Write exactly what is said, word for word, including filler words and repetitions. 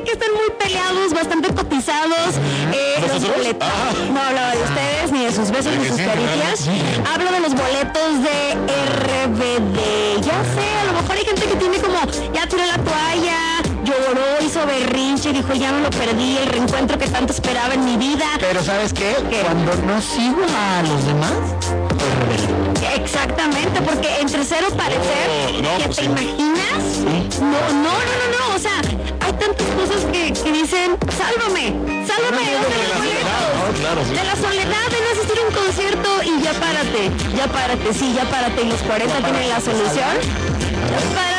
sé que están muy peleados, bastante cotizados. Eh, los boletos. Ah. No hablaba de ustedes, ni de sus besos, ni de sus caricias. Hablo de los boletos de R B D. Ya sé, a lo mejor hay gente que tiene como, ya tiró la toalla, lloró, hizo berrinche, dijo, ya me lo perdí, el reencuentro que tanto esperaba en mi vida. Pero ¿sabes qué? ¿Qué? Cuando no sigo a los demás, pues rebelde. Exactamente, porque entre cero parecer, oh, no, ¿que pues te sí. imaginas? ¿Sí? No, no, no, no, no, o sea, hay tantas cosas que, que dicen, sálvame, sálvame no, no, de, de los boletos, no, claro, sí. de la soledad, de no asistir a un concierto y ya párate, ya párate, sí, ya párate, y los cuarenta tienen la solución. Ya párate.